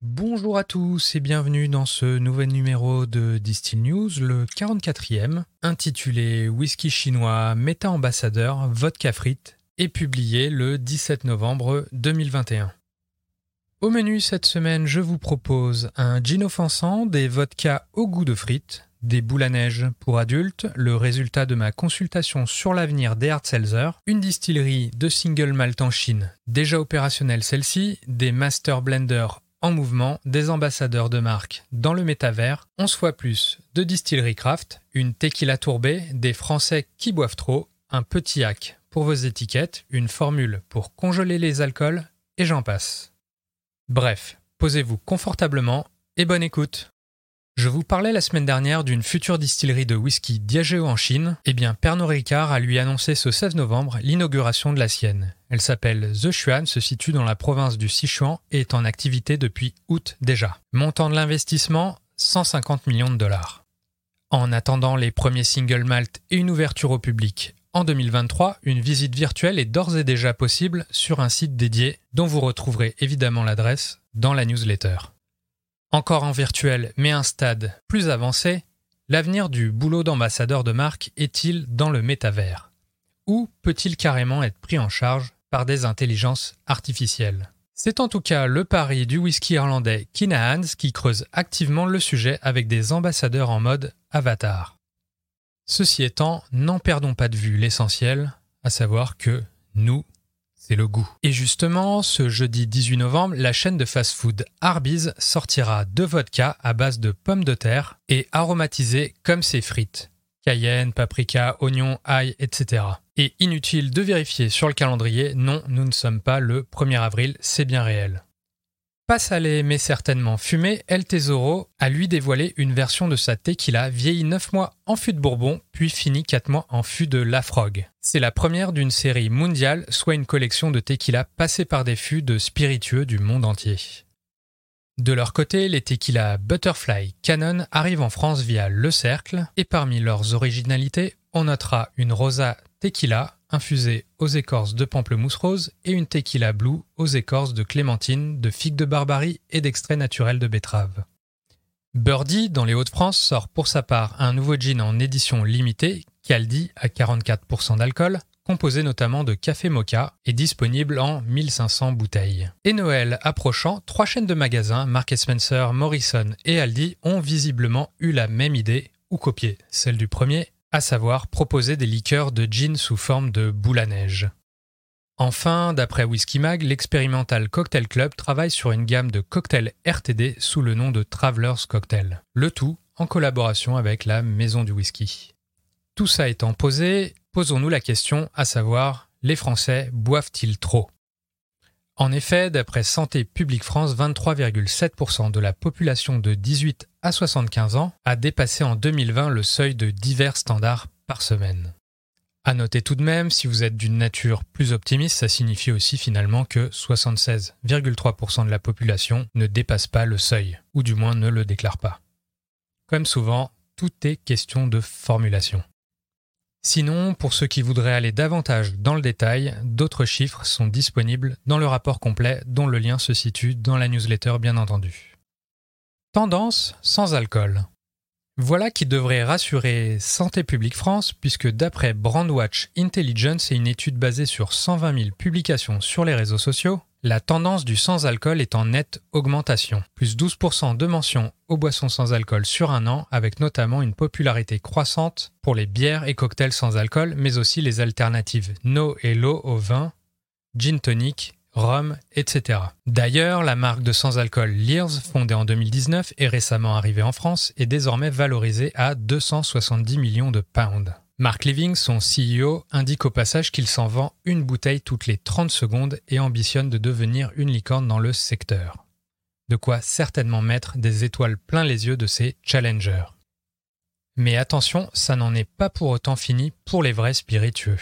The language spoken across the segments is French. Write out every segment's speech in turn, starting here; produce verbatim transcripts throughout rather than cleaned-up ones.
Bonjour à tous et bienvenue dans ce nouvel numéro de Distill News, le quarante-quatrième, intitulé Whisky chinois méta-ambassadeur vodka frites et publié le dix-sept novembre deux mille vingt et un. Au menu cette semaine, je vous propose un gin offensant, des vodkas au goût de frites, des boules à neige pour adultes, le résultat de ma consultation sur l'avenir des hard seltzer, une distillerie de single malt en Chine, déjà opérationnelle celle-ci, des master blenders en mouvement, des ambassadeurs de marque dans le métavers, onze fois plus de distillerie craft, une tequila tourbée, des Français qui boivent trop, un petit hack pour vos étiquettes, une formule pour congeler les alcools, et j'en passe. Bref, posez-vous confortablement et bonne écoute. Je vous parlais la semaine dernière d'une future distillerie de whisky Diageo en Chine. Eh bien, Pernod Ricard a lui annoncé ce seize novembre l'inauguration de la sienne. Elle s'appelle The Xuan, se situe dans la province du Sichuan et est en activité depuis août déjà. Montant de l'investissement, cent cinquante millions de dollars. En attendant les premiers single malt et une ouverture au public en deux mille vingt-trois, une visite virtuelle est d'ores et déjà possible sur un site dédié dont vous retrouverez évidemment l'adresse dans la newsletter. Encore en virtuel, mais à un stade plus avancé, l'avenir du boulot d'ambassadeur de marque est-il dans le métavers? Ou peut-il carrément être pris en charge par des intelligences artificielles? C'est en tout cas le pari du whisky irlandais Kinahan's qui creuse activement le sujet avec des ambassadeurs en mode avatar. Ceci étant, n'en perdons pas de vue l'essentiel, à savoir que nous, c'est le goût. Et justement, ce jeudi dix-huit novembre, la chaîne de fast-food Arby's sortira deux vodkas à base de pommes de terre et aromatisés comme ses frites. Cayenne, paprika, oignon, ail, et cetera. Et inutile de vérifier sur le calendrier, non, nous ne sommes pas le premier avril, c'est bien réel. Pas salé mais certainement fumé, El Tesoro a lui dévoilé une version de sa tequila vieillie neuf mois en fût de Bourbon, puis finie quatre mois en fût de Lafrogue. C'est la première d'une série mondiale, soit une collection de tequila passée par des fûts de spiritueux du monde entier. De leur côté, les tequilas Butterfly Canon arrivent en France via Le Cercle, et parmi leurs originalités, on notera une Rosa Tequila infusée aux écorces de pamplemousse rose et une Tequila Blue aux écorces de clémentine, de figue de Barbarie et d'extrait naturel de betterave. Birdie, dans les Hauts-de-France, sort pour sa part un nouveau gin en édition limitée, Caldi à quarante-quatre pour cent d'alcool, composé notamment de café mocha et disponible en mille cinq cents bouteilles. Et Noël approchant, trois chaînes de magasins, Marks and Spencer, Morrison et Aldi, ont visiblement eu la même idée, ou copié celle du premier, à savoir proposer des liqueurs de gin sous forme de boule à neige. Enfin, d'après Whisky Mag, l'Experimental Cocktail Club travaille sur une gamme de cocktails R T D sous le nom de Travelers Cocktail. Le tout en collaboration avec la Maison du Whisky. Tout ça étant posé, posons-nous la question, à savoir, les Français boivent-ils trop? En effet, d'après Santé publique France, vingt-trois virgule sept pour cent de la population de dix-huit à soixante-quinze ans a dépassé en deux mille vingt le seuil de divers standards par semaine. À noter tout de même, si vous êtes d'une nature plus optimiste, ça signifie aussi finalement que soixante-seize virgule trois pour cent de la population ne dépasse pas le seuil, ou du moins ne le déclare pas. Comme souvent, tout est question de formulation. Sinon, pour ceux qui voudraient aller davantage dans le détail, d'autres chiffres sont disponibles dans le rapport complet dont le lien se situe dans la newsletter bien entendu. Tendance sans alcool. Voilà qui devrait rassurer Santé publique France puisque d'après Brandwatch Intelligence et une étude basée sur cent vingt mille publications sur les réseaux sociaux, la tendance du sans-alcool est en nette augmentation, plus douze pour cent de mentions aux boissons sans alcool sur un an, avec notamment une popularité croissante pour les bières et cocktails sans alcool, mais aussi les alternatives no et low au vin, gin tonic, rhum, et cetera. D'ailleurs, la marque de sans-alcool Lears, fondée en deux mille dix-neuf et récemment arrivée en France, est désormais valorisée à deux cent soixante-dix millions de pounds. Mark Living, son C E O, indique au passage qu'il s'en vend une bouteille toutes les trente secondes et ambitionne de devenir une licorne dans le secteur. De quoi certainement mettre des étoiles plein les yeux de ses challengers. Mais attention, ça n'en est pas pour autant fini pour les vrais spiritueux.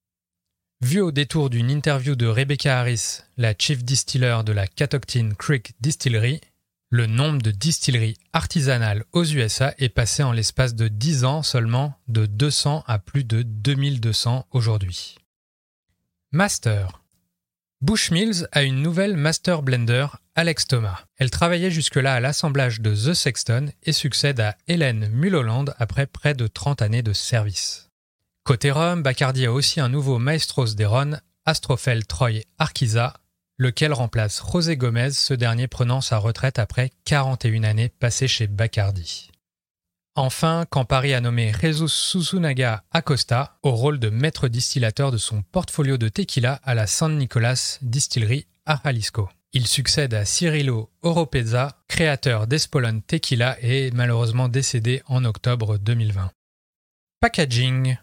Vu au détour d'une interview de Rebecca Harris, la chief distiller de la Catoctin Creek Distillery, le nombre de distilleries artisanales aux U S A est passé en l'espace de dix ans seulement de deux cents à plus de deux mille deux cents aujourd'hui. Master. Bushmills a une nouvelle master blender, Alex Thomas. Elle travaillait jusque-là à l'assemblage de The Sexton et succède à Hélène Mulholland après près de trente années de service. Côté rhum, Bacardi a aussi un nouveau Maestros des Rhônes, Astrophel Troy Arquiza, lequel remplace José Gomez, ce dernier prenant sa retraite après quarante et une années passées chez Bacardi. Enfin, Campari a nommé Jesus Susunaga Acosta au rôle de maître distillateur de son portfolio de tequila à la San Nicolas Distillery à Jalisco. Il succède à Cirilo Oropeza, créateur d'Espolòn Tequila et malheureusement décédé en octobre deux mille vingt. Packaging.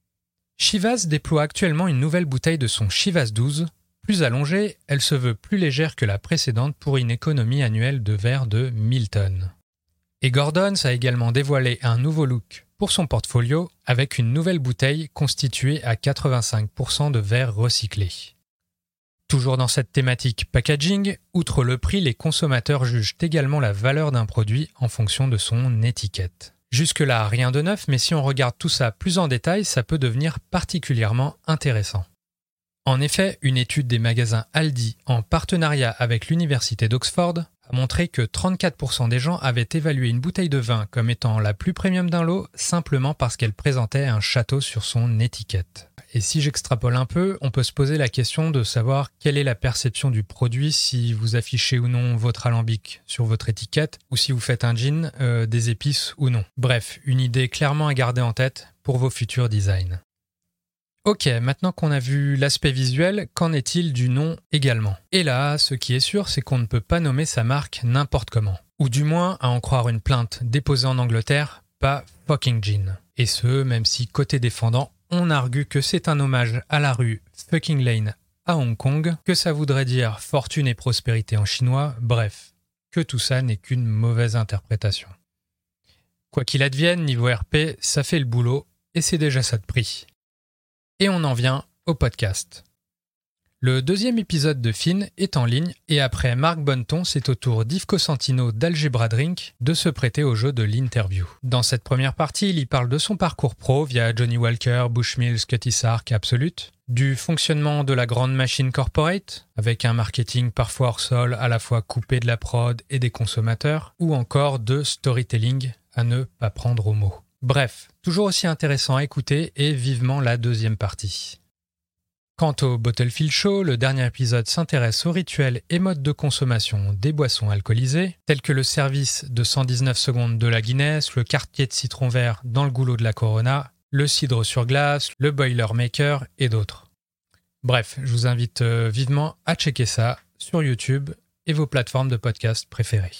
Chivas déploie actuellement une nouvelle bouteille de son Chivas douze. Plus allongée, elle se veut plus légère que la précédente pour une économie annuelle de verre de mille tonnes. Et Gordon's a également dévoilé un nouveau look pour son portfolio avec une nouvelle bouteille constituée à quatre-vingt-cinq pour cent de verre recyclé. Toujours dans cette thématique packaging, outre le prix, les consommateurs jugent également la valeur d'un produit en fonction de son étiquette. Jusque-là, rien de neuf, mais si on regarde tout ça plus en détail, ça peut devenir particulièrement intéressant. En effet, une étude des magasins Aldi en partenariat avec l'université d'Oxford a montré que trente-quatre pour cent des gens avaient évalué une bouteille de vin comme étant la plus premium d'un lot simplement parce qu'elle présentait un château sur son étiquette. Et si j'extrapole un peu, on peut se poser la question de savoir quelle est la perception du produit si vous affichez ou non votre alambic sur votre étiquette ou si vous faites un gin, euh, des épices ou non. Bref, une idée clairement à garder en tête pour vos futurs designs. Ok, maintenant qu'on a vu l'aspect visuel, qu'en est-il du nom également ? Et là, ce qui est sûr, c'est qu'on ne peut pas nommer sa marque n'importe comment. Ou du moins, à en croire une plainte déposée en Angleterre, pas fucking gin. Et ce, même si côté défendant, on argue que c'est un hommage à la rue Fucking Lane à Hong Kong, que ça voudrait dire fortune et prospérité en chinois, bref, que tout ça n'est qu'une mauvaise interprétation. Quoi qu'il advienne, niveau R P, ça fait le boulot, et c'est déjà ça de prix. Et on en vient au podcast. Le deuxième épisode de Finn est en ligne et après Marc Bonneton, c'est au tour d'Yves Cosentino d'Algebra Drink de se prêter au jeu de l'interview. Dans cette première partie, il y parle de son parcours pro via Johnny Walker, Bushmills, Cutty Sark et Absolut, du fonctionnement de la grande machine corporate, avec un marketing parfois hors sol, à la fois coupé de la prod et des consommateurs, ou encore de storytelling à ne pas prendre au mot. Bref, toujours aussi intéressant à écouter et vivement la deuxième partie. Quant au Bottlefield Show, le dernier épisode s'intéresse aux rituels et modes de consommation des boissons alcoolisées, tels que le service de cent dix-neuf secondes de la Guinness, le quartier de citron vert dans le goulot de la Corona, le cidre sur glace, le Boilermaker et d'autres. Bref, je vous invite vivement à checker ça sur YouTube et vos plateformes de podcast préférées.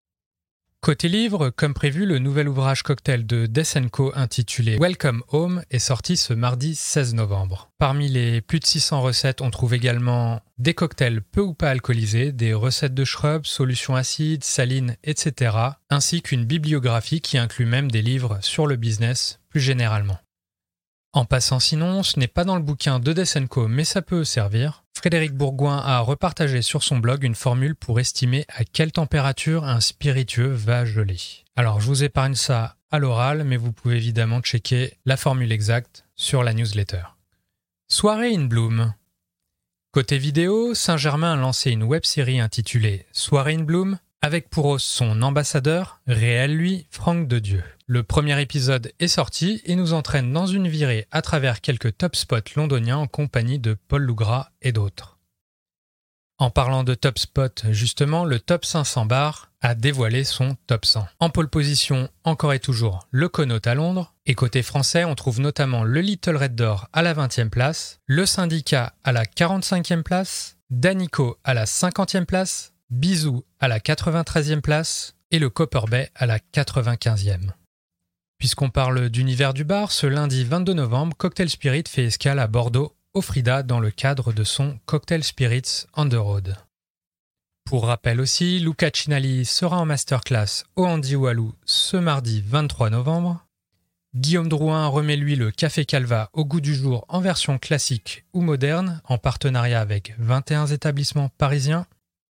Côté livre, comme prévu, le nouvel ouvrage cocktail de Death and Co intitulé Welcome Home est sorti ce mardi seize novembre. Parmi les plus de six cents recettes, on trouve également des cocktails peu ou pas alcoolisés, des recettes de shrubs, solutions acides, salines, et cetera, ainsi qu'une bibliographie qui inclut même des livres sur le business plus généralement. En passant sinon, ce n'est pas dans le bouquin de Death and Co, mais ça peut servir. Frédéric Bourgoin a repartagé sur son blog une formule pour estimer à quelle température un spiritueux va geler. Alors je vous épargne ça à l'oral, mais vous pouvez évidemment checker la formule exacte sur la newsletter. Soirée in Bloom. Côté vidéo, Saint-Germain a lancé une web-série intitulée Soirée in Bloom, avec pour son ambassadeur, réel lui, Franck de Dieu. Le premier épisode est sorti et nous entraîne dans une virée à travers quelques top spots londoniens en compagnie de Paul Lougras et d'autres. En parlant de top spots, justement, le top cinq cents bar a dévoilé son top cent. En pole position, encore et toujours, le Connaught à Londres. Et côté français, on trouve notamment le Little Red Door à la vingtième place, le Syndicat à la quarante-cinquième place, Danico à la cinquantième place, Bisou à la quatre-vingt-treizième place et le Copper Bay à la quatre-vingt-quinzième. Puisqu'on parle d'univers du bar, ce lundi vingt-deux novembre, Cocktail Spirit fait escale à Bordeaux, au Frida, dans le cadre de son Cocktail Spirits on the Road. Pour rappel aussi, Luca Cinali sera en masterclass au Andy Walou ce mardi vingt-trois novembre. Guillaume Drouin remet lui le Café Calva au goût du jour en version classique ou moderne, en partenariat avec vingt et un établissements parisiens.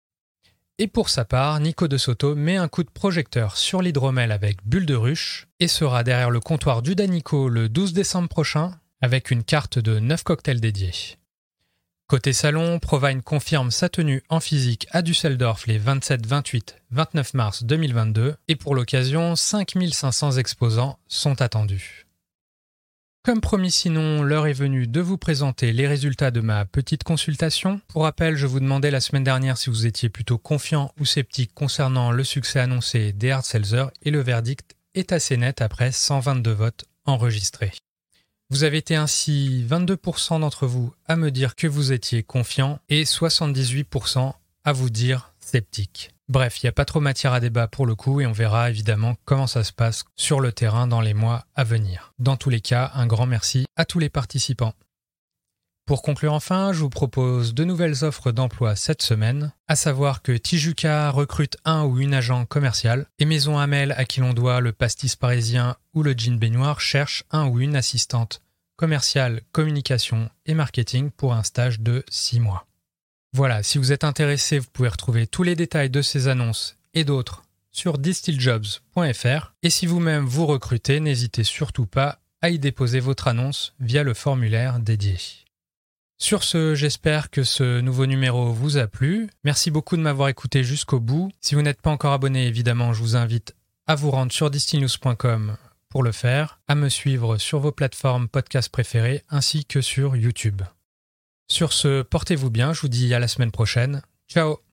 Et pour sa part, Nico de Soto met un coup de projecteur sur l'hydromel avec Bulle de Ruche et sera derrière le comptoir du Danico le douze décembre prochain avec une carte de neuf cocktails dédiés. Côté salon, Provine confirme sa tenue en physique à Düsseldorf les vingt-sept, vingt-huit, vingt-neuf mars deux mille vingt-deux et pour l'occasion, cinq mille cinq cents exposants sont attendus. Comme promis sinon, l'heure est venue de vous présenter les résultats de ma petite consultation. Pour rappel, je vous demandais la semaine dernière si vous étiez plutôt confiant ou sceptique concernant le succès annoncé des hard sellers et le verdict est assez net après cent vingt-deux votes enregistrés. Vous avez été ainsi vingt-deux pour cent d'entre vous à me dire que vous étiez confiant et soixante-dix-huit pour cent à vous dire sceptique. Bref, il n'y a pas trop matière à débat pour le coup et on verra évidemment comment ça se passe sur le terrain dans les mois à venir. Dans tous les cas, un grand merci à tous les participants. Pour conclure enfin, je vous propose de nouvelles offres d'emploi cette semaine, à savoir que Tijuca recrute un ou une agent commercial et Maison Hamel, à qui l'on doit le pastis parisien ou le jean baignoire, cherche un ou une assistante commerciale, communication et marketing pour un stage de six mois. Voilà, si vous êtes intéressé, vous pouvez retrouver tous les détails de ces annonces et d'autres sur distilljobs point f r et si vous-même vous recrutez, n'hésitez surtout pas à y déposer votre annonce via le formulaire dédié. Sur ce, j'espère que ce nouveau numéro vous a plu. Merci beaucoup de m'avoir écouté jusqu'au bout. Si vous n'êtes pas encore abonné, évidemment, je vous invite à vous rendre sur distillnews point com pour le faire, à me suivre sur vos plateformes podcast préférées ainsi que sur YouTube. Sur ce, portez-vous bien, je vous dis à la semaine prochaine. Ciao!